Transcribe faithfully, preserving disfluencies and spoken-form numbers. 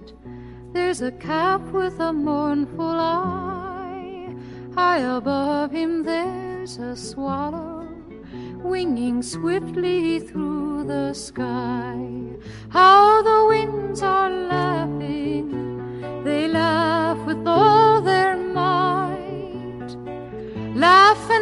There's a calf with a mournful eye. High above him there's a swallow winging swiftly through the sky. How the winds are laughing, they laugh with all their might. Laugh